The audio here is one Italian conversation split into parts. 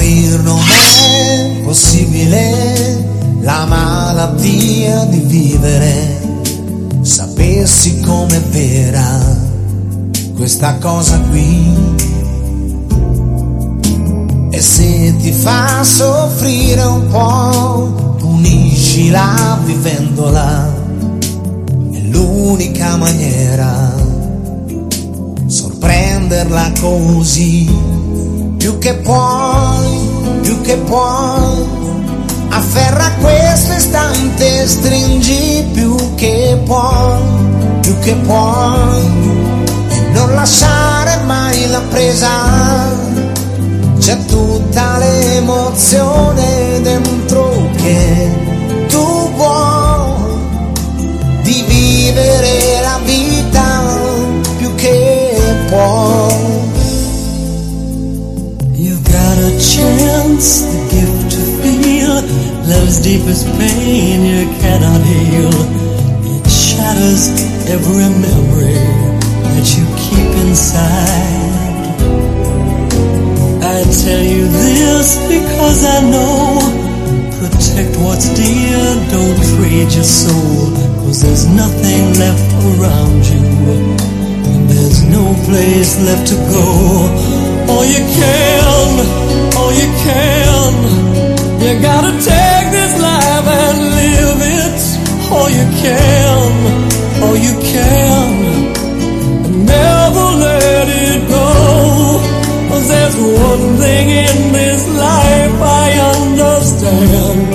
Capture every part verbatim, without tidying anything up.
Morir non è possibile, la malattia di vivere. Sapessi com'è vera questa cosa qui. E se ti fa soffrire un po', puniscila vivendola. È l'unica maniera, sorprenderla così. Più che puoi, più che puoi, afferra questo istante, stringi più che puoi, più che puoi, e non lasciare mai la presa. C'è tutta l'emozione dentro che tu vuoi, di vivere la vita più che puoi. You've got a chance, the gift to feel love's deepest pain you cannot heal. It shatters every memory that you keep inside. I tell you this because I know, protect what's dear, don't trade your soul, cause there's nothing left around you, and there's no place left to go. All you can, all you can, you gotta take this life and live it. All you can, all you can, and never let it go. There's one thing in this life I understand.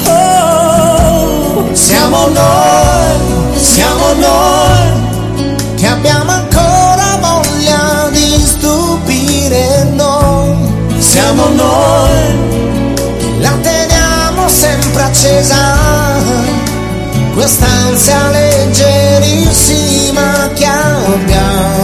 Oh, siamo noi, siamo noi, che abbiamo ancora voglia di stupire noi. Siamo noi, la teniamo sempre accesa, quest'ansia leggerissima che abbiamo.